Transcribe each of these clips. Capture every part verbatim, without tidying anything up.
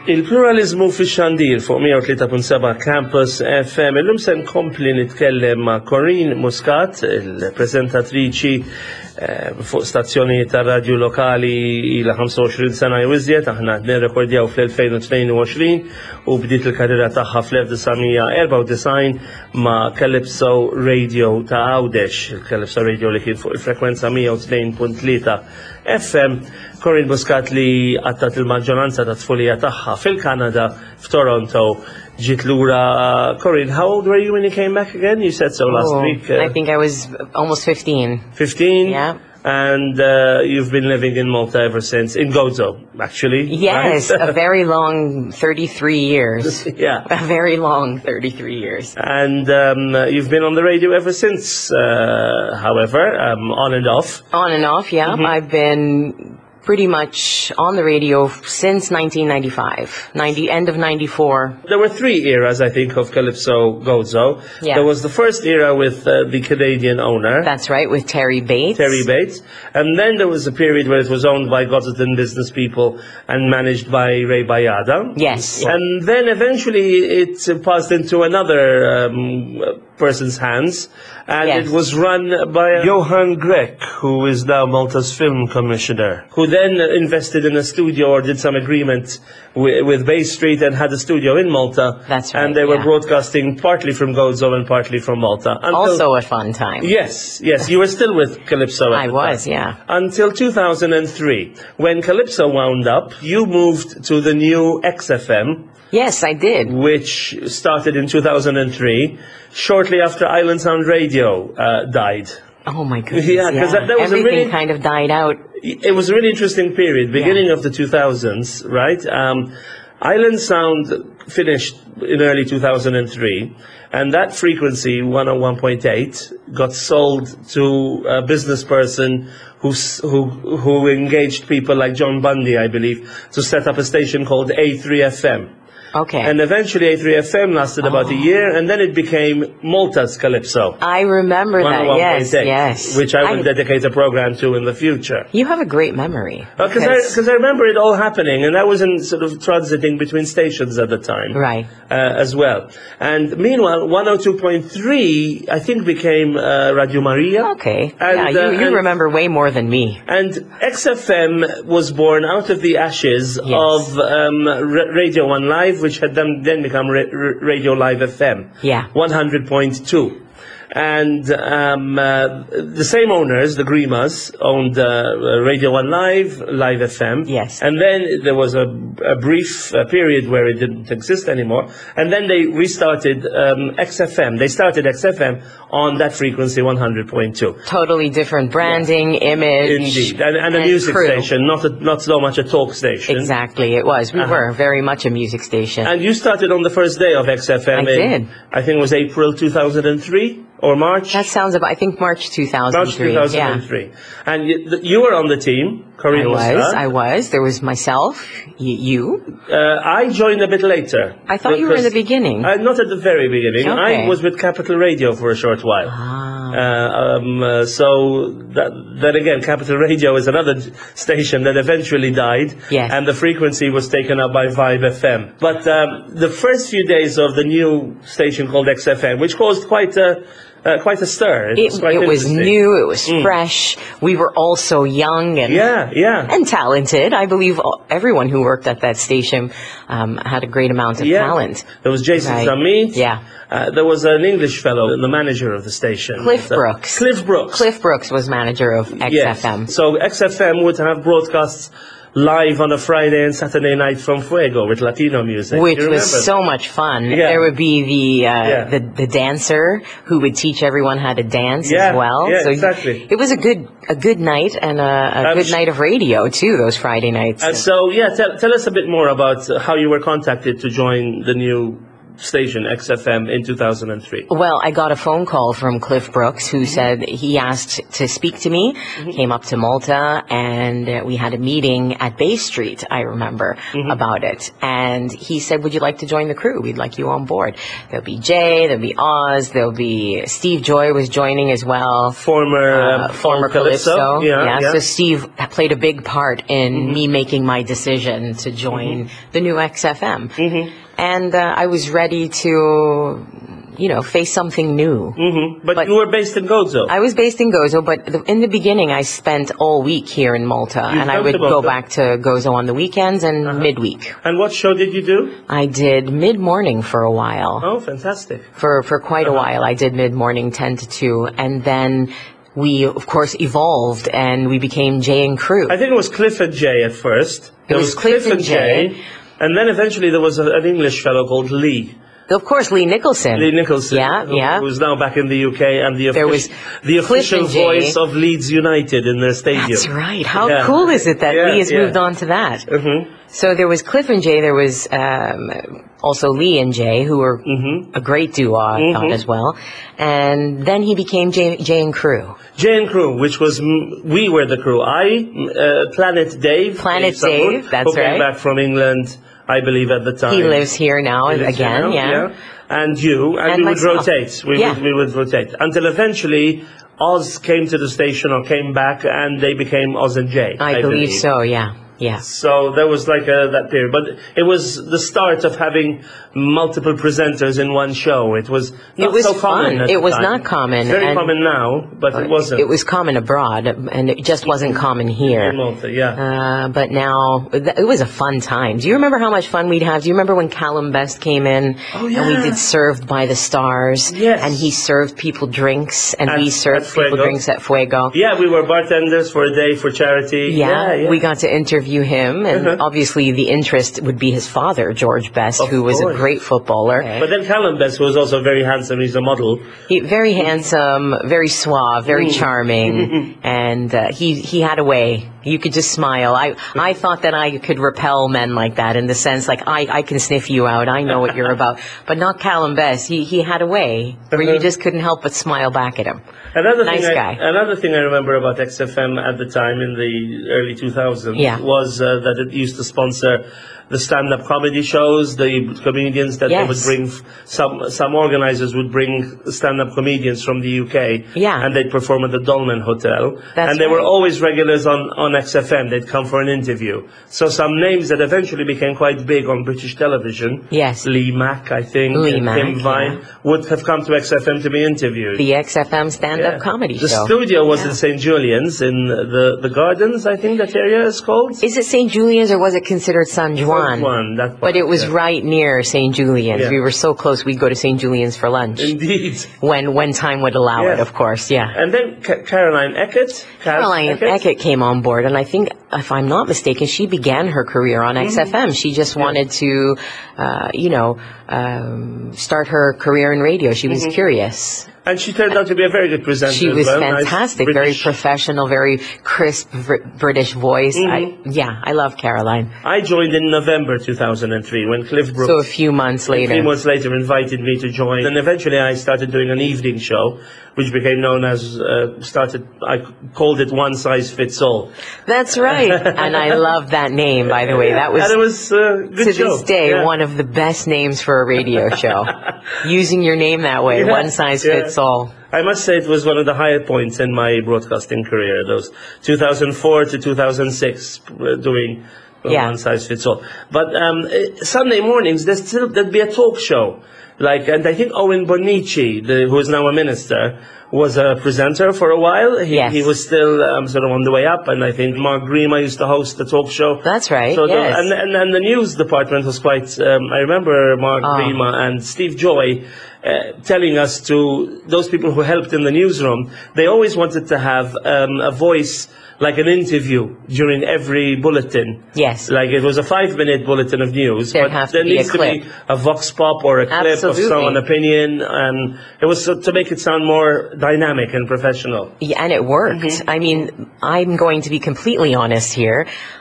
Il-pluralizmu fi xandir fuq mija u tlieta punt seba' Campus F M. Illum se nkompli nitkellem ma' Corinne Muscat, il-prezentatriċi fuq stazzjoni ta' radju lokali ila ħamsa u għoxrin sena jwiżjed, aħna nirrekordjaw fl-elfejn u tnejn u għoxrin u bdiet il-karriera tagħha fl-elf tisa' erba' u disgħin ma' Calypso Radio ta' Għawdex, il-Calypso Radio li kien fuq il-frekwenza mija u tnejn punt tlieta F M. Corinne Muscat li għattat il-maġġoranza ta' tfulija tagħha fil-Kanada, f'Toronto, ġiet lura. Corinne, how old were you when you came back again? You said so last oh, week. Uh, I think I was almost fifteen. fifteen? Yeah. And uh, you've been living in Malta ever since, in Gozo, actually. Yes, right? a very long thirty-three years. Yeah. A very long thirty-three years. And um, you've been on the radio ever since, uh, however, um, on and off. On and off, yeah. Mm-hmm. I've been pretty much on the radio since nineteen ninety-five, ninety, end of ninety-four. There were three eras, I think, of Calypso Gozo. Yeah. There was the first era with uh, the Canadian owner. That's right, with Terry Bates. Terry Bates. And then there was a period where it was owned by Gozoton business people and managed by Ray Bayada. Yes. And then eventually it uh, passed into another um, person's hands, and Yes. it was run by Johan Grek, who is now Malta's film commissioner, who then invested in a studio or did some agreement with, with Bay Street and had a studio in Malta. That's right, And they were yeah. broadcasting partly from Gozo and partly from Malta. Until, Also a fun time. Yes, yes, you were still with Calypso at I the was, time. yeah. Until two thousand three, when Calypso wound up, you moved to the new X F M, Yes, I did. which started in two thousand three, shortly after Island Sound Radio uh, died. Oh my goodness. Yeah, 'cause that- that was a Everything really- kind of died out. It was a really interesting period, beginning of the two thousands, right? Um, Island Sound finished in early two thousand three, and that frequency, one oh one point eight, got sold to a business person who, s- who, who engaged people like John Bundy, I believe, to set up a station called A three F M. Okay. And eventually A three F M lasted about a year, and then it became Malta's Calypso. I remember that. Yes, yes. Which I will dedicate a program to in the future. You have a great memory. Because I, 'cause I remember it all happening, and I was in sort of transiting between stations at the time. Right. Uh, as well. And meanwhile, one oh two point three, I think, became uh, Radio Maria. Okay. And, yeah, you, uh, you and- remember way more than me. And X F M was born out of the ashes Yes. of um, R- Radio one Live, which had then, then become Ra- R- Radio Live F M. Yeah. one hundred point two. And um, uh, the same owners, the Grimas, owned uh, Radio one Live, Live F M. Yes. And then there was a, a brief uh, period where it didn't exist anymore. And then they restarted um, X F M. They started X F M on that frequency, one hundred point two. Totally different branding, image. Indeed. And, and a and music crew. station, not, a, not so much a talk station. Exactly, it was. We Uh-huh. were very much a music station. And you started on the first day of X F M I in, did. I think it was April two thousand three or March? That sounds about, I think March two thousand March three. two thousand three. Yeah. And you, th- you were on the team, I Corinne was, Muscat. I was. There was myself, y- you. Uh, I joined a bit later. I thought you were in the because- beginning. Uh, not at the very beginning. Okay. I was with Capital Radio for a short while. Ah. Uh, um, uh, so that, then again, Capital Radio is another j- station that eventually died, Yes. and the frequency was taken up by Vibe F M. But um, the first few days of the new station called X F M, which caused quite a uh, quite a stir. It, was quite it was interesting. new, it was Mm. fresh. We were all so young and Yeah, yeah. and talented. I believe all, everyone who worked at that station um, had a great amount of Yeah. talent. There was Jason Right. Samit. Yeah. Uh, there was an English fellow, the manager of the station. Cliff So- Brooks. Cliff Brooks. Cliff Brooks was manager of X F M. Yes. So X F M would have broadcasts live on a Friday and Saturday night from Fuego with Latino music. Which You was remember? so much fun. Yeah. There would be the, uh, Yeah. the the dancer who would teach everyone how to dance Yeah, as well. yeah, so exactly. It was a good a good night and a, a I'm good sh- night of radio too. Those Friday nights. And so, yeah, tell, tell us a bit more about uh, how you were contacted to join the new station, X F M, in two thousand three? Well, I got a phone call from Cliff Brooks, who mm-hmm. said he asked to speak to me, mm-hmm. came up to Malta, and uh, we had a meeting at Bay Street, I remember, mm-hmm. about it. And he said, would you like to join the crew? We'd like you on board. There'll be Jay, there'll be Oz, there'll be Steve Joy was joining as well. Former uh, um, former Calypso. Calypso. Yeah, yeah, yeah. So Steve played a big part in mm-hmm. me making my decision to join mm-hmm. the new X F M. Mm-hmm. And uh, I was ready to, you know, face something new. Mm-hmm. But, but you were based in Gozo. I was based in Gozo, but the, in the beginning I spent all week here in Malta. You and I would go back to Gozo on the weekends and uh-huh. midweek. And what show did you do? I did mid-morning for a while. Oh, fantastic. For, for quite uh-huh. a while. I did mid-morning ten to two. And then we, of course, evolved and we became Jay and Crew. I think it was Cliff and Jay at first. It was, was Cliff, Cliff and Jay. Jay. And then eventually there was a, an English fellow called Lee. Of course, Lee Nicholson. Lee Nicholson. Yeah, who, yeah. Who's now back in the U K and the, there offic- was the official voice of Leeds United in their stadium. That's right. How yeah. cool is it that yeah, Lee has yeah. moved on to that? Mm-hmm. So there was Cliff and Jay. There was um, also Lee and Jay, who were mm-hmm. a great duo, I mm-hmm. thought, as well. And then he became Jay, Jay and Crew. Jay and Crew, which was, we were the crew. I, uh, Planet Dave. Planet Dave, Dave that's who right. came back from England, I believe, at the time. He lives here now lives again, here now, yeah. yeah. And you, and, and we myself. would rotate. We, yeah. would, we would rotate. Until eventually, Oz came to the station or came back, and they became Oz and Jay. I, I believe, believe so, yeah. Yeah. So there was like a, that period. But it was the start of having multiple presenters in one show. It was not it was so fun. common at It the was time. not common. It's very and common now, but it wasn't. It was common abroad, and it just wasn't common here. In Malta, yeah. Uh, but now, it was a fun time. Do you remember how much fun we'd have? Do you remember when Callum Best came in? Oh, yeah. And we did Served by the Stars. Yes. And he served people drinks, and at, we served people drinks at Fuego. Yeah, we were bartenders for a day for charity. Yeah, yeah, yeah. we got to interview him, and uh-huh. obviously the interest would be his father, George Best, of who was course. a great footballer. But then Callum Best was also very handsome. He's a model. He, very handsome, very suave, very mm. charming, and uh, he he had a way. You could just smile. I I thought that I could repel men like that, in the sense like I, I can sniff you out. I know what you're about, but not Callum Best. He he had a way where you just couldn't help but smile back at him. Another nice thing guy. I, another thing I remember about X F M at the time in the early two thousands yeah. was uh, that it used to sponsor the stand-up comedy shows, the comedians that yes. they would bring, some some organizers would bring stand-up comedians from the U K, yeah. and they'd perform at the Dolmen Hotel, That's and they right. were always regulars on, on X F M. They'd come for an interview. So some names that eventually became quite big on British television, yes. Lee Mack, I think, Lee and Mack, Tim Vine, yeah. would have come to X F M to be interviewed. The X F M stand-up Yeah. comedy the show. The studio was yeah. in Saint Julian's, in the, the Gardens, I think that area is called. Is it Saint Julian's or was it considered San Juan? San Juan, that But it was yeah. right near Saint Julian's. Yeah. We were so close, we'd go to Saint Julian's for lunch. Indeed. When when time would allow Yeah. it, of course, yeah. And then Ca- Caroline Eckert. Caroline Eckert. Eckert came on board, and I think, if I'm not mistaken, she began her career on X F M. Mm-hmm. She just wanted yeah. to, uh, you know, um, start her career in radio. She was mm-hmm. curious. And she turned out to be a very good presenter. She was as well. fantastic, nice very professional, very crisp br- British voice. Mm-hmm. I, yeah, I love Caroline. I joined in November two thousand three when Cliff Brooks, so a few months later, a few months later, invited me to join. And eventually, I started doing an evening show, which became known as uh, started. I called it One Size Fits All. That's right, and I love that name. By the way, that was and it was uh, good to show. this day yeah. one of the best names for a radio show. Using your name that way, yeah. One Size yeah. Fits All. I must say it was one of the higher points in my broadcasting career, those two thousand four to two thousand six, uh, doing uh, yeah. One Size Fits All. But um, uh, Sunday mornings, there's still, there'd be a talk show. Like, and I think Owen Bonici, the, who is now a minister, was a presenter for a while. He, yes. he was still um, sort of on the way up, and I think Mark Grima used to host the talk show. That's right, so yes. the, and, and, and the news department was quite, um, I remember Mark oh. Grima and Steve Joy uh, telling us to, those people who helped in the newsroom, they always wanted to have um, a voice like an interview during every bulletin. Yes. Like it was a five-minute bulletin of news, there but has there to be needs a clip. to be a vox pop or a clip Absolutely. of some opinion, and it was so, to make it sound more dynamic and professional. Yeah, and it worked. Mm-hmm. I mean, I'm going to be completely honest here.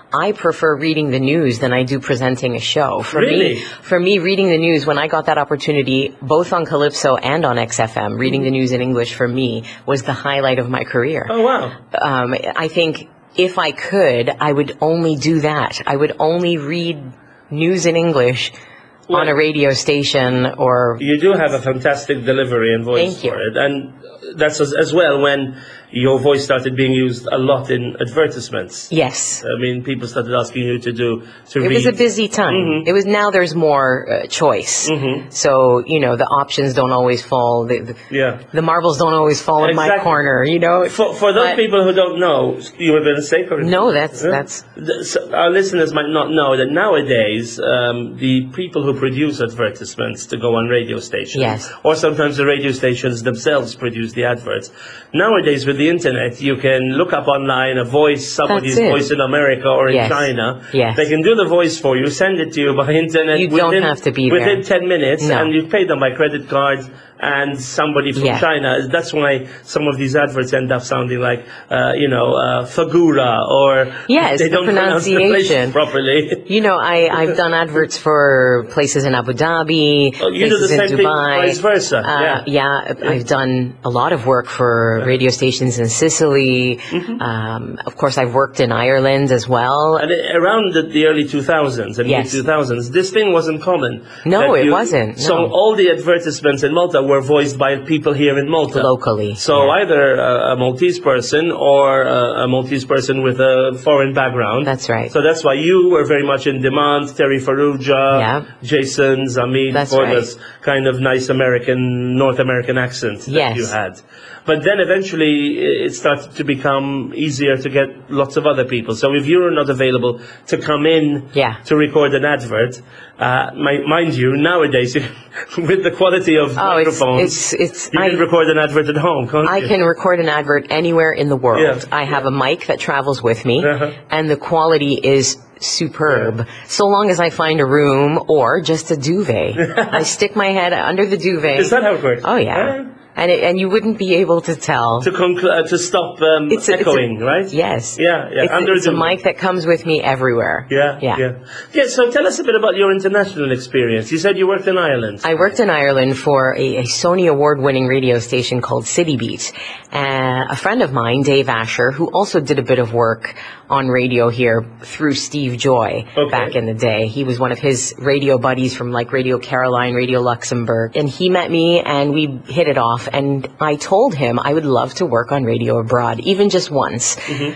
I prefer reading the news than I do presenting a show. For Really? me, for me, reading the news, when I got that opportunity, both on Calypso and on X F M, reading the news in English for me was the highlight of my career. Oh, wow. Um, I think if I could, I would only do that. I would only read news in English on a radio station or... You do have a fantastic delivery and voice Thank you. for it. And that's as, as well when your voice started being used a lot in advertisements. Yes. I mean, people started asking you to do, to It read. was a busy time. Mhm. It was, now there's more uh, choice. Mhm. So, you know, the options don't always fall, the, the, Yeah. the marbles don't always fall in my Exactly. corner, you know? For, for those But- people who don't know, you were going to say, Corinne? No, that's- Yeah? that's- The- so our listeners might not know that nowadays, um, the people who produce advertisements to go on radio stations, Yes. or sometimes the radio stations themselves produce the adverts. Nowadays, with the internet, you can look up online a voice, somebody's That's it. voice in America or in Yes. China. Yes. They can do the voice for you, send it to you by internet. You don't within, have to be within there. ten minutes, No. and you pay them by credit card. And somebody from Yeah. China. That's why some of these adverts end up sounding like, uh, you know, uh, Fagura, or Yes, they the don't pronounce the place pronunciation. properly. You know, I, I've done adverts for places in Abu Dhabi, Oh, you do the places in same thing, Dubai. vice versa. Uh, yeah. yeah, I've done a lot of work for radio stations in Sicily. Mm-hmm. Um, of course, I've worked in Ireland as well. And it- around the, the early two thousands and Yes. mid two thousands, this thing wasn't common. No, That it wasn't, So no. all the advertisements in Malta were voiced by people here in Malta. Locally, So yeah. either a, a Maltese person or a, a Maltese person with a foreign background. That's right. So that's why you were very much in demand. Terry Farrugia, Yeah. Jason, Zamid, That's for right. this kind of nice American, North American accent that Yes. you had. But then eventually it started to become easier to get lots of other people. So if you're not available to come in Yeah. to record an advert, uh, mi- mind you, nowadays with the quality of Oh, it's, microphones, it's, it's, you I, can record an advert at home, can't I you? can record an advert anywhere in the world. Yeah. I have a mic that travels with me, Uh-huh. and the quality is superb. So long as I find a room or just a duvet. I stick my head under the duvet. Is that how it works? Oh, yeah. Uh, And it, and you wouldn't be able to tell. to conclu- uh, to stop um, It's a- it's a- echoing, right? Yes. Yeah, yeah. It's, Under it's the a mic that comes with me everywhere. Yeah, Yeah. yeah, yeah. So tell us a bit about your international experience. You said you worked in Ireland. I worked in Ireland for a, a Sony Award-winning radio station called City Beat. Uh, a friend of mine, Dave Asher, who also did a bit of work on radio here through Steve Joy Okay. back in the day. He was one of his radio buddies from like Radio Caroline, Radio Luxembourg. And he met me and we hit it off. And I told him I would love to work on radio abroad, even just once.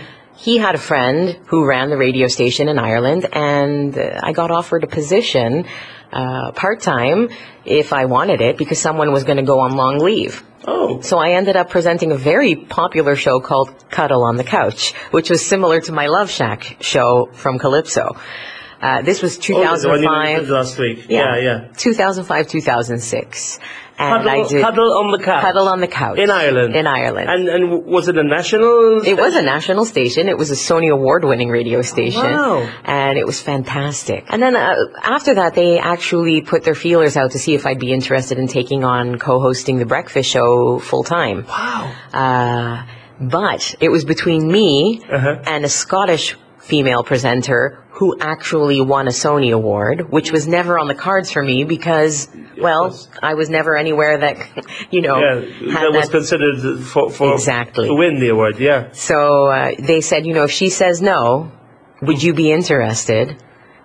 He had a friend who ran the radio station in Ireland, and uh, I got offered a position uh, part-time if I wanted it because someone was going to go on long leave. Oh, So I ended up presenting a very popular show called Cuddle on the Couch, which was similar to my Love Shack show from Calypso. Uh, this was oh the one you 2005. mentioned last week. Yeah, yeah. two thousand five, two thousand six. And Cuddle, I did Cuddle on the couch. Cuddle on the Couch. In Ireland. In Ireland. And and was it a national? It was a national station. It was a Sony Award-winning radio station. Wow. And it was fantastic. And then uh, after that, they actually put their feelers out to see if I'd be interested in taking on co-hosting the breakfast show full-time. Wow. Uh, but it was between me Uh-huh. and a Scottish female presenter who actually won a Sony Award, which was never on the cards for me because, well, I was never anywhere that, you know, Yeah, had that was that. considered for, for Exactly. to win the award. Yeah. So uh, they said, you know, if she says no, would you be interested?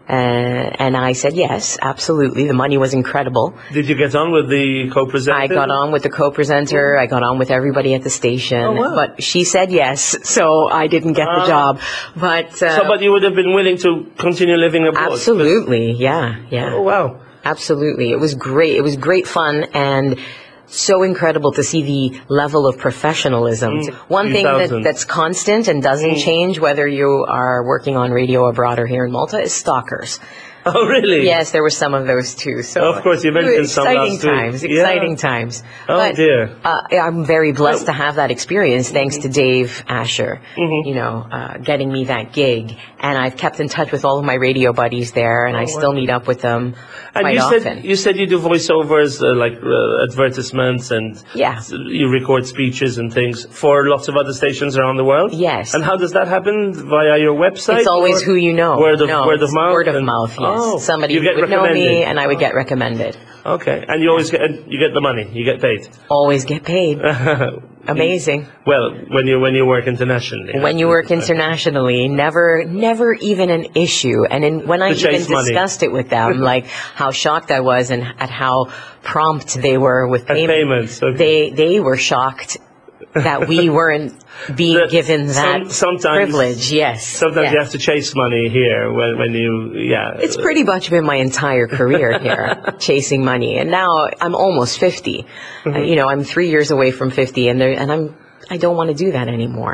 Uh, and I said yes, absolutely. The money was incredible. Did you get on with the co-presenter? I got on with the co-presenter. I got on with everybody at the station. Oh, wow. But she said yes, so I didn't get the Ah. job. But uh, So, but you would have been willing to continue living abroad? absolutely, yeah, yeah. Oh, wow. Absolutely. It was great. It was great fun and so incredible to see the level of professionalism. Mm, One thing that, two thousand. that's constant and doesn't change whether you are working on radio abroad or here in Malta is stalkers. Oh, really? Yes, there were some of those too. So of course, you mentioned some exciting last week. times, Yeah. exciting times. Oh, but, dear. Uh, I'm very blessed Oh. to have that experience, thanks Mm-hmm. to Dave Asher, Mhm. you know, uh, getting me that gig. And I've kept in touch with all of my radio buddies there, and Oh, I still wow. meet up with them And quite you often. said you said you do voiceovers, uh, like uh, advertisements, and Yeah. s- you record speeches and things for lots of other stations around the world. Yes. And how does that happen? Via your website? It's always or who you know. Word of no, word of it's mouth. Word of and- mouth. Yes. Oh, Somebody you get would know recommended. me, and I would get recommended. Okay, and you always get you get the money. You get paid. Always get paid. Amazing. Well, when you when you work internationally. When you work internationally, never, never even an issue. And in, when I To even chase money. discussed it with them, like how shocked I was and at how prompt they were with At payment, payments, okay. they they were shocked that we weren't being That given that some- sometimes- privilege. Yes. Sometimes Yeah. you have to chase money here when when you yeah. It's pretty much been my entire career here, chasing money. And now I'm almost fifty. Mm-hmm. Uh, you know, I'm three years away from fifty, and there, and I'm I don't want to do that anymore.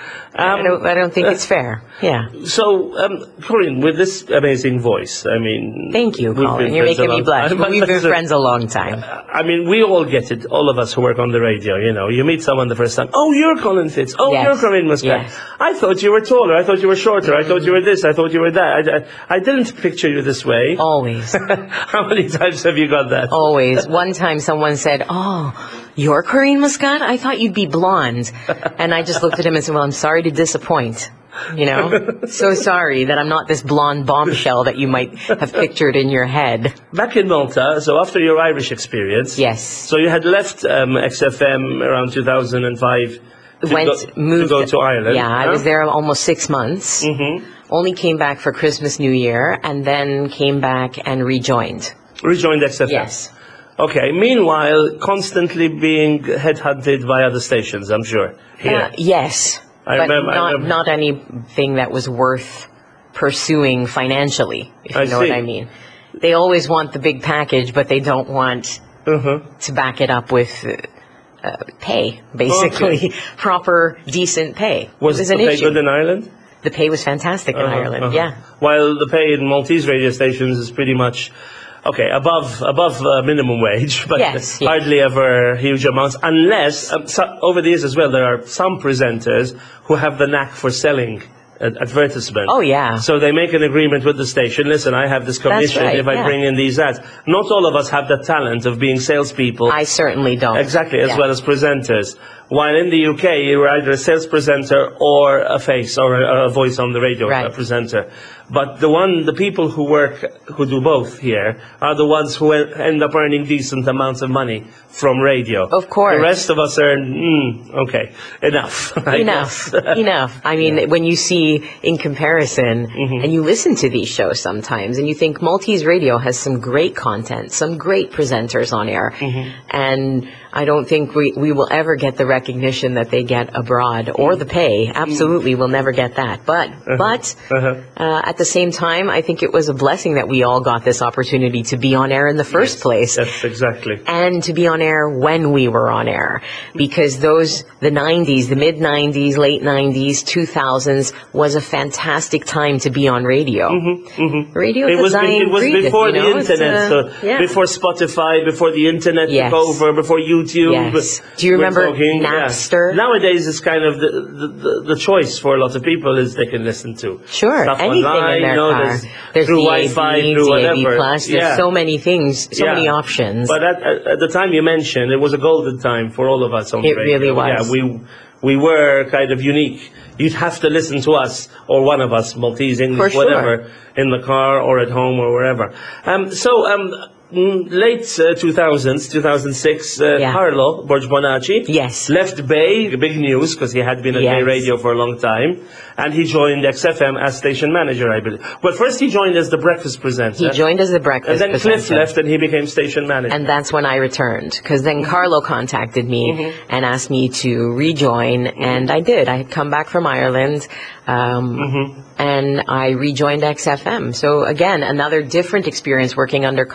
I don't I don't think it's fair. Yeah. So, um, Corinne, with this amazing voice, I mean... Thank you, we've Colin. been You're friends a making me long blush. time. But we've been friends a long time. I mean, we all get it, all of us who work on the radio, you know. You meet someone the first time, oh, you're Colin Fitz, oh, Yes. you're Corinne Muscat. Yes. I thought you were taller, I thought you were shorter, I thought you were this, I thought you were that. I, I, I didn't picture you this way. Always. How many times have you got that? Always. One time someone said, oh, you're Corinne Muscat? I thought you'd be blonde. And I just looked at him and said, well, I'm sorry to disappoint. You know? So sorry that I'm not this blonde bombshell that you might have pictured in your head. Back in Malta, so after your Irish experience... Yes. So you had left um, X F M around two thousand five to, Went, go, moved, to go to Ireland. Yeah, I huh? was there almost six months. Mm-hmm. Only came back for Christmas, New Year, and then came back and rejoined. Rejoined X F M. Yes. Okay. Meanwhile, constantly being headhunted by other stations, I'm sure. Here. Uh, yes. I but remember- I not, remember- not anything that was worth pursuing financially, if you I know see. what I mean. They always want the big package, but they don't want uh-huh. to back it up with uh, uh, pay, basically. Okay. Proper, decent pay. Was it was the an pay issue. good in Ireland? The pay was fantastic in Uh-huh, Ireland, uh-huh. yeah. While the pay in Maltese radio stations is pretty much, okay, above above uh, minimum wage, but Yes, yes. hardly ever huge amounts, unless, um, so, over the years as well, there are some presenters who have the knack for selling ad- advertisement. Oh, yeah. So they make an agreement with the station, listen, I have this commission right, if I yeah. bring in these ads. Not all of us have the talent of being salespeople. I certainly don't. Exactly, as Yeah. well as presenters. While in the U K, you're either a sales presenter or a face or a, a voice on the radio, Right. a presenter. But the one, the people who work, who do both here, are the ones who en- end up earning decent amounts of money from radio. Of course. The rest of us earn, mm, okay, enough. I Enough, guess. enough. I mean, when you see in comparison, Mm-hmm. and you listen to these shows sometimes, and you think Maltese radio has some great content, some great presenters on air, Mm-hmm. and I don't think we, we will ever get the recognition that they get abroad, or the pay. Absolutely, we'll never get that. But, but Uh-huh. uh, at the same time, I think it was a blessing that we all got this opportunity to be on air in the first place. Yes, exactly. And to be on air when we were on air, because those the nineties, the mid nineties, late nineties, two thousands was a fantastic time to be on radio. Mm-hmm. Radio It is was, a be- dying it was breed, before you the know, it's, internet, uh, so yeah. before Spotify, before the internet Yes. took over, before YouTube. Yes. Do you We're remember talking, yeah. Napster? Nowadays, it's kind of the, the, the, the choice for a lot of people is they can listen to Sure, stuff anything online, in their you know, car. there's, There's through D A B, Wi-Fi, through D A B whatever. plus. There's yeah. so many things, so Yeah. many options. But at, at, at the time you mentioned, it was a golden time for all of us on It radio. really was. Yeah, we we were kind of unique. You'd have to listen to us, or one of us, Maltese, English, For sure. whatever, in the car or at home or wherever. Um, so, um, mm, late uh, two thousands, two thousand six, uh, Yeah. Carlo Borgbonacci Yes. left Bay, big news, because he had been at Bay Yes. Radio for a long time, and he joined X F M as station manager, I believe. Well, first he joined as the breakfast presenter. He joined as the and breakfast then Cliff presenter. left and he became station manager. And that's when I returned, because then Carlo contacted me Mm-hmm. and asked me to rejoin, and I did. I had come back from Ireland, um, Mm-hmm. and I rejoined X F M. So again, another different experience working under Carlo,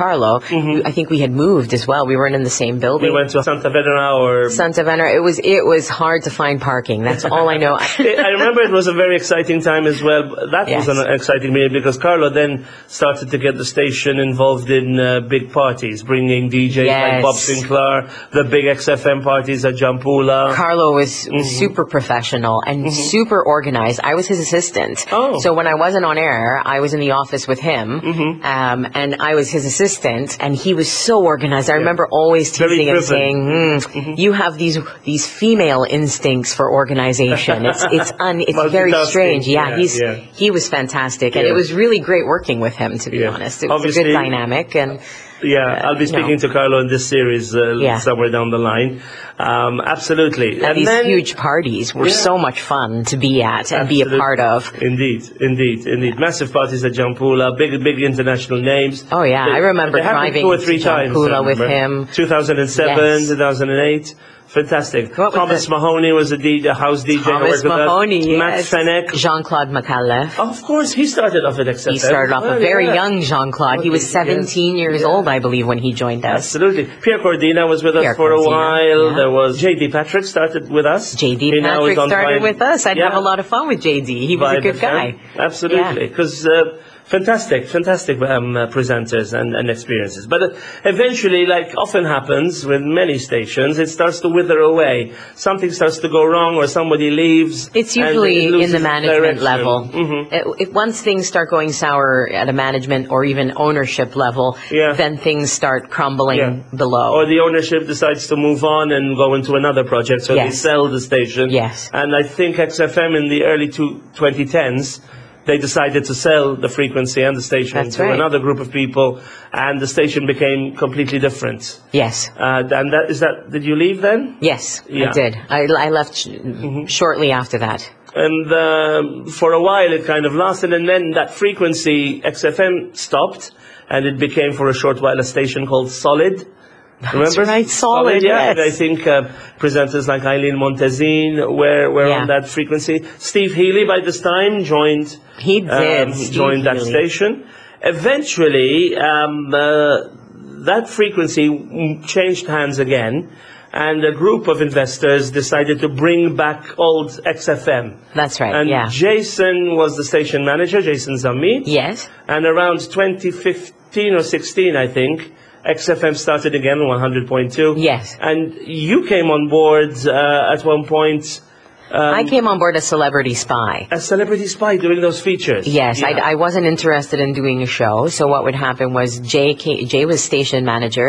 I think we had moved as well. We weren't in the same building. We went to Santa Venera or... Santa Venera. It was, it was hard to find parking. That's all I know. I remember it was a very exciting time as well. That Yes. was an exciting meeting because Carlo then started to get the station involved in uh, big parties, bringing D Js Yes. like Bob Sinclair, the big X F M parties at Jampula. Carlo was, was super professional and super organized. I was his assistant. Oh. So when I wasn't on air, I was in the office with him, um, and I was his assistant, and he was so organized. I remember always Very teasing him, driven. saying, mm, "You have these these female instincts for organization. It's it's un, it's very Multitasking. strange." Yeah, Yeah, he's yeah. he was fantastic, and Yeah. it was really great working with him. To be Yeah. honest, it was a Obviously- good dynamic, and Yeah, I'll be you know. speaking to Carlo in this series uh, Yeah. somewhere down the line. Um, absolutely. and these then, huge parties were Yeah. so much fun to be at and be a Absolutely. part of. Indeed, indeed, indeed. Massive parties at Jampula, big, big international names. Oh, yeah. They- I remember they happened driving two or three to times. Jampula I with remember. him. two thousand seven, Yes. two thousand eight. Fantastic. What was Thomas it? Mahoney was a, D J, a house D J. I Thomas worked with that. Mahoney, Matt yes. Fenech. Jean-Claude McAuliffe. Of course, he started off at X F M. He started off Well, a very yeah. young Jean-Claude. He was Yes. seventeen years Yeah. old, I believe, when he joined us. Absolutely. Pierre Cordina was with us Pierre for a Cordina, while. yeah. There was J D Patrick started with us. J D He now is Patrick on started Vibe- with us. I'd Yeah. have a lot of fun with J D. He was a Vibe good F M. guy. Absolutely. Because uh, fantastic, fantastic um, uh, presenters and, and experiences. But uh, eventually, like often happens with many stations, it starts to wither away. Something starts to go wrong or somebody leaves. It's and usually it in loses the management direction. level. Mhm. It- If once things start going sour at a management or even ownership level, Yeah. then things start crumbling Yeah. below. Or the ownership decides to move on and go into another project, so they Yes. sell the station. Yes. And I think X F M in the early two, twenty tens, they decided to sell the frequency and the station That's to right. another group of people, and the station became completely different. Yes. Uh, and that is that. Did you leave then? Yes, Yeah. I did. I, I left sh- shortly after that. And um, for a while it kind of lasted, and then that frequency X F M stopped, and it became for a short while a station called Solid. Remember? right, Solid, yeah. yes. And I think uh, presenters like Eileen Montezine were, were Yeah. on that frequency. Steve Healy by this time joined He did. um, Steve joined that Healy. station. Eventually, um, uh, that frequency mm, changed hands again, and a group of investors decided to bring back old X F M. That's right, And yeah. Jason was the station manager, Jason Zamit. Yes. And around twenty fifteen or sixteen, I think, X F M started again on one hundred point two. Yes. And you came on board uh, at one point I came on board as Celebrity Spy. as Celebrity Spy doing those features. Yes, Yeah. I, I wasn't interested in doing a show. So what would happen was Jay, came, Jay was station manager.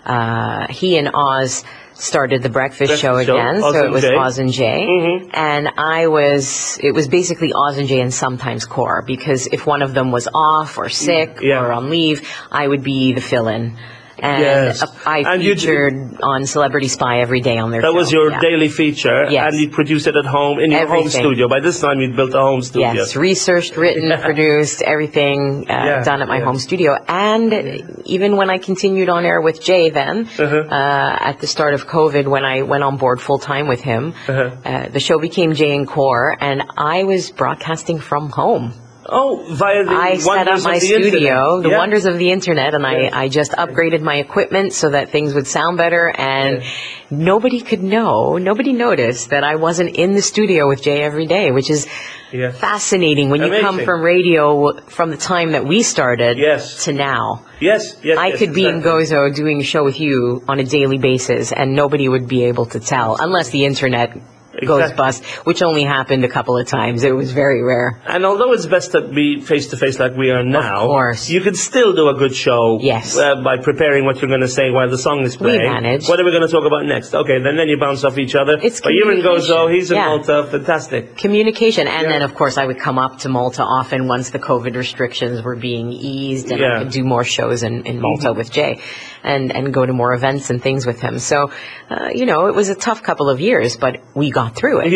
Uh, he and Oz started the breakfast, Breakfast show show, again. Oz so it and was Jay. Oz and Jay. Mhm. And I was, it was basically Oz and Jay and sometimes Core, because if one of them was off or sick Yeah. or on leave, I would be the fill-in. And Yes. uh, I And you d- featured on Celebrity Spy every day on their That show. was your Yeah. daily feature, Yes. and you produced it at home in your home Everything. studio. By this time, you'd built a home studio. Yes, researched, written, produced, everything uh, Yeah, done at my yeah. home studio. And even when I continued on air with Jay then, Uh-huh. uh, at the start of COVID, when I went on board full time with him, Uh-huh. uh, the show became Jay and Core, and I was broadcasting from home. Oh, via the I set up wonders my of the studio, internet. the Yeah. wonders of the internet, and Yeah. I, I just upgraded my equipment so that things would sound better, and Yeah. nobody could know, nobody noticed that I wasn't in the studio with Jay every day, which is Yeah. fascinating when you come Amazing. from radio from the time that we started Yes. to now. Yes, yes. I yes, could be in exactly. Gozo doing a show with you on a daily basis, and nobody would be able to tell unless the internet goes Exactly. bust, which only happened a couple of times. It was very rare. And although it's best to be face to face like we are now, course. you can still do a good show. Yes. Uh, by preparing what you're going to say while the song is playing. manage. What are we going to talk about next? Okay, then then you bounce off each other. It's but you're in Gozo, communication. he's in Yeah. Malta. Fantastic. Communication, and Yeah. then of course I would come up to Malta often once the COVID restrictions were being eased, and Yeah. Mm-hmm. I could do more shows in, in Malta with Jay, and and go to more events and things with him. So, uh, you know, it was a tough couple of years, but we got through it. Yeah.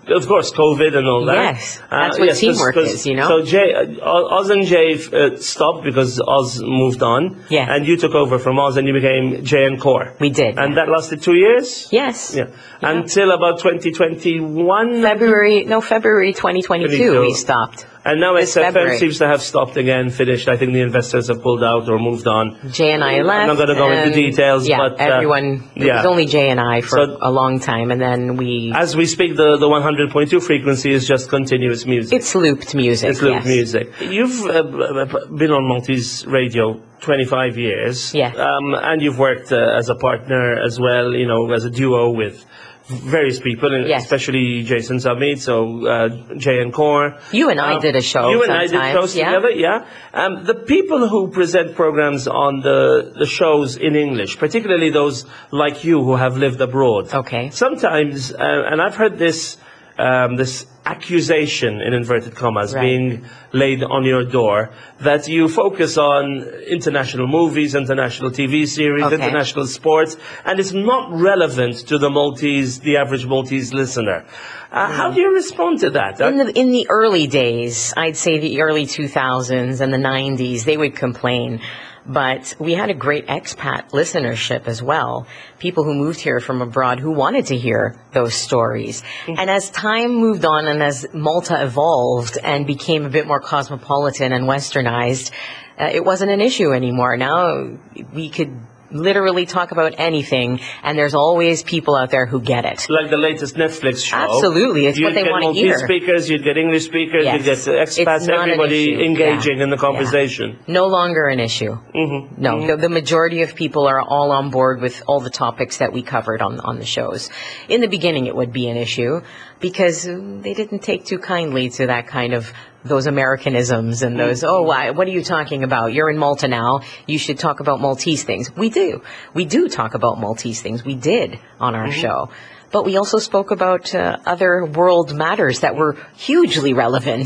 Of course, COVID and all that. Yes, that's what yes, 'cause- teamwork 'cause- is, you know? So Jay, uh, Oz and Jay uh, stopped because Oz moved on. Yes. And you took over from Oz and you became Jay and Core. We did. And yeah. that lasted two years? Yes. Yeah. Until about twenty twenty-one. February, no, February twenty twenty-two, twenty-two. we stopped. And now This S F M February. seems to have stopped again, finished. I think the investors have pulled out or moved on. Jay and I left. I'm not going to go into and- details, yeah, but... uh, everyone, it yeah. was only Jay and I for So- a long time, and then we, As we speak, the, the one hundred point two frequency is just continuous music. it's looped music. It's loop yes. music. You've uh, b- b- been on Maltese radio twenty-five years. Yeah. Um, and you've worked uh, as a partner as well, you know, as a duo with various people, and Yes. especially Jason Submeet, so uh, Jay and Core. You and I Um, did a show You and I did sometimes, shows yeah. together, yeah. Um, the people who present programs on the, the shows in English, particularly those like you who have lived abroad. Okay. Sometimes, uh, and I've heard this, um, this accusation, in inverted commas, Right. being laid on your door, that you focus on international movies, international T V series, Okay. international sports, and it's not relevant to the Maltese, the average Maltese listener. Uh, How do you respond to that? In the in the early days, I'd say the early two thousands and the nineties, they would complain. But we had a great expat listenership as well. People who moved here from abroad who wanted to hear those stories. And as time moved on and as Malta evolved and became a bit more cosmopolitan and westernized, uh, it wasn't an issue anymore. Now we could literally talk about anything, and there's always people out there who get it. Like the latest Netflix show. Absolutely, it's what You'd they get want to Maltese hear. speakers, you'd get English speakers, Yes. you'd get uh, expats, It's not an everybody issue. engaging Yeah. in the conversation. No longer an issue. Mm-hmm. No, the, the majority of people are all on board with all the topics that we covered on on the shows. In the beginning, it would be an issue because uh, they didn't take too kindly to that kind of those Americanisms and those, oh, why, what are you talking about? You're in Malta now. You should talk about Maltese things. We do. We do talk about Maltese things. We did on our show. But we also spoke about uh, other world matters that were hugely relevant.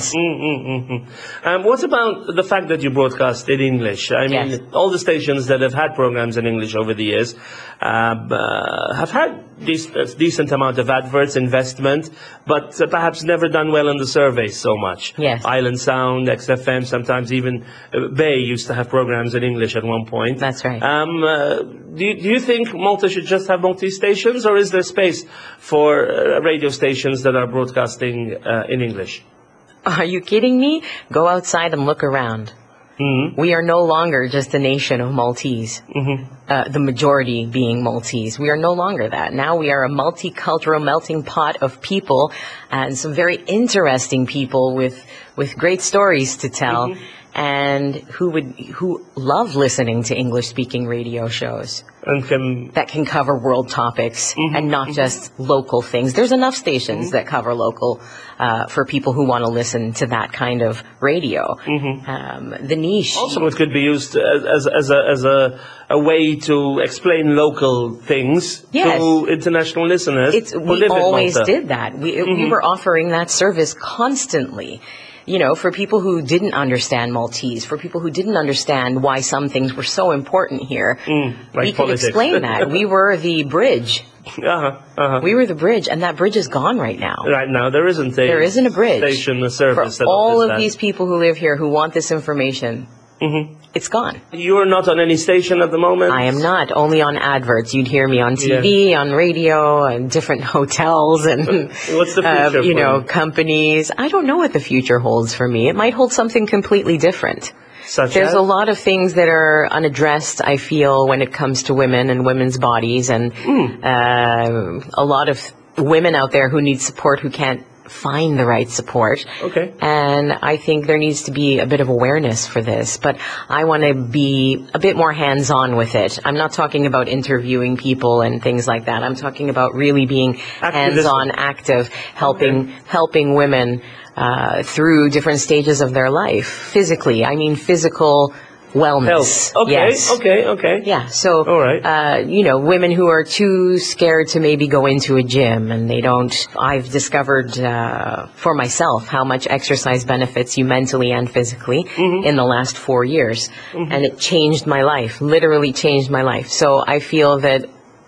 Mm-hmm. Um, what about the fact that you broadcast in English? I mean, Yes. all the stations that have had programs in English over the years um, uh, have had dec- a decent amount of adverts, investment, but uh, perhaps never done well in the surveys so much. Yes. Island Sound, X F M, sometimes even uh, Bay used to have programs in English at one point. That's right. Um, uh, do, you, do you think Malta should just have Maltese stations, or is there space for uh, radio stations that are broadcasting uh, in English? Are you kidding me? Go outside and look around. Mm-hmm. We are no longer just a nation of Maltese, Mm-hmm. uh, the majority being Maltese. We are no longer that. Now we are a multicultural melting pot of people and some very interesting people with, with great stories to tell Mm-hmm. and who would, who love listening to English-speaking radio shows And can that can cover world topics Mm-hmm. and not just local things. There's enough stations that cover local uh, for people who want to listen to that kind of radio. Um, the niche. Mm-hmm. also it could be used as as, as a as a, a way to explain local things Yes. to international listeners. It's, who we live in always Malta. did that. We, we were offering that service constantly. You know, for people who didn't understand Maltese, for people who didn't understand why some things were so important here, Mm, like we could politics. explain that. We were the bridge. Uh-huh, uh-huh. We were the bridge, and that bridge is gone right now. Right now, there isn't a There isn't a bridge station, a service for that all offers of that. these people who live here who want this information. Mhm. It's gone. You're not on any station at the moment. I am not, only on adverts. You'd hear me on T V, on radio, and different hotels and What's the uh, future you for know, you? companies. I don't know what the future holds for me. It might hold something completely different. Such There's as? a lot of things that are unaddressed, I feel, when it comes to women and women's bodies, and Hmm. uh, a lot of women out there who need support who can't find the right support. Okay. And I think there needs to be a bit of awareness for this, but I want to be a bit more hands-on with it. I'm not talking about interviewing people and things like that. I'm talking about really being hands-on, active, helping helping women uh, through different stages of their life, physically. I mean, physical wellness. Health. Okay, Yes. okay, okay. Yeah, so, All right. uh, you know, women who are too scared to maybe go into a gym and they don't, I've discovered uh, for myself how much exercise benefits you mentally and physically Mm-hmm. in the last four years. And it changed my life, literally changed my life. So I feel that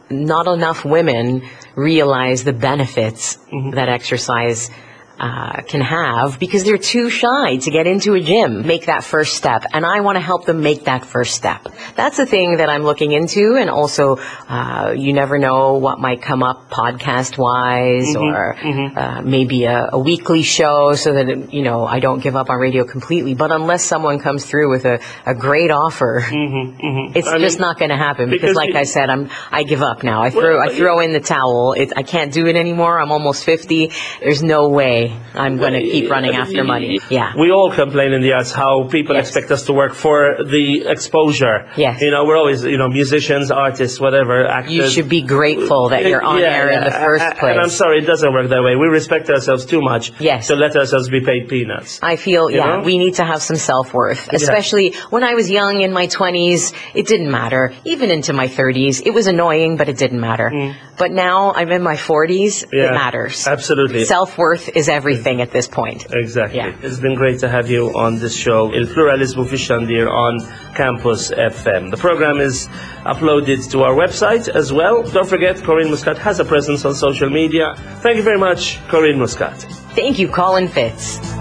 not enough women realize the benefits Mm-hmm. that exercise uh, can have because they're too shy to get into a gym, make that first step. And I want to help them make that first step. That's the thing that I'm looking into. And also, uh, you never know what might come up podcast-wise Mm-hmm. or mm-hmm. Uh, maybe a, a weekly show so that, you know, I don't give up on radio completely. But unless someone comes through with a, a great offer, Mm-hmm. Mm-hmm. it's I just mean, not going to happen because, because like you- I said, I'm I give up now. I Well, throw I you- throw in the towel. It, I can't do it anymore. I'm almost fifty. There's no way I'm going to keep running after money. Yeah. We all complain in the arts how people Yes. expect us to work for the exposure. Yes. You know, we're always, you know, musicians, artists, whatever, actors. You should be grateful that you're on Yeah, air in yeah. the first And- place. And I'm sorry, it doesn't work that way. We respect ourselves too much Yes. to let ourselves be paid peanuts. I feel, You yeah, know? we need to have some self-worth, especially when I was young in my twenties. It didn't matter. Even into my thirties, it was annoying, but it didn't matter. But now I'm in my forties, Mm. Yeah, it matters. absolutely. Self-worth is everything at this point. Exactly. Yeah. It's been great to have you on this show, Il Pluralismo fi Xandir on Campus F M. The program is uploaded to our website as well. Don't forget, Corinne Muscat has a presence on social media. Thank you very much, Corinne Muscat. Thank you, Colin Fitz.